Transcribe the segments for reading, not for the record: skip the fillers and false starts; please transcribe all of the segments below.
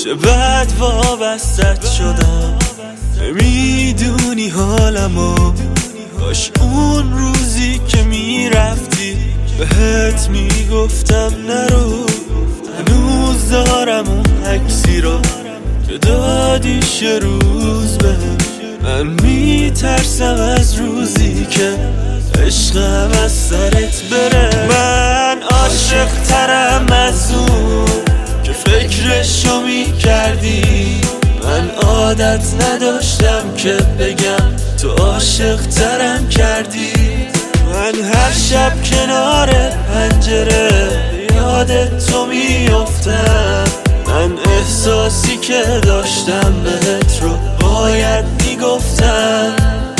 چه بد وابستت شدم، نمیدونی حالمو. کاش اون روزی که میرفتی بهت میگفتم نرو. هنوز دارم اون عکسی رو که دادیش روز بهم. من میترسم از روزی که عشقم از سرت بره. من عاشق ترم از اون که فکرشو میکردی. من عادت نداشتم که بگم تو عاشق ترم کردی. من هر شب کنار پنجره یاد تو میافتم. من احساسی که داشتم بهت رو باید میگفتم.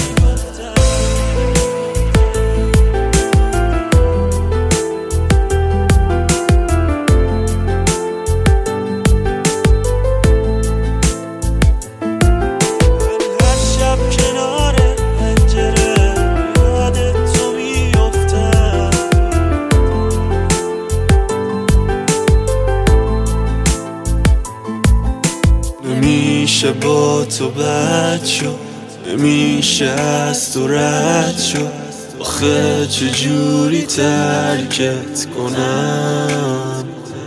نمیشه با تو بد شد، نمیشه از تو رد شد. آخه چجوری ترکت کنم؟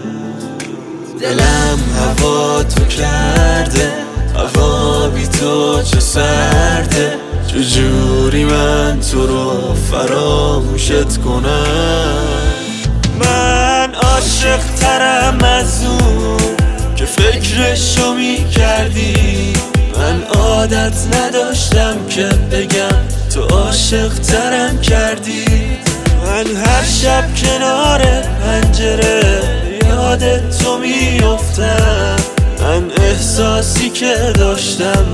دلم هوا تو کرده، هوا بی تو چه سرده. چجوری من تو رو فراموشت کنم؟ من عاشق ترم از اون که فکرشو میکردی. من عادت نداشتم که بگم تو عاشق ترم کردی. من هر شب کنار پنجره یاد تو میافتم. من احساسی که داشتم